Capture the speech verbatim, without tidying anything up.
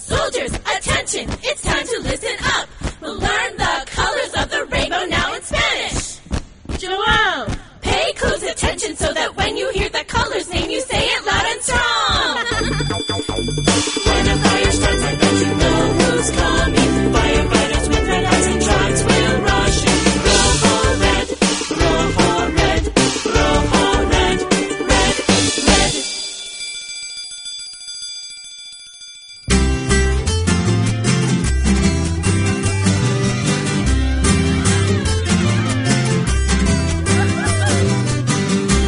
Soldiers, attention! It's time to listen up! We'll learn the colors of the rainbow now in Spanish! Joao, pay close attention so that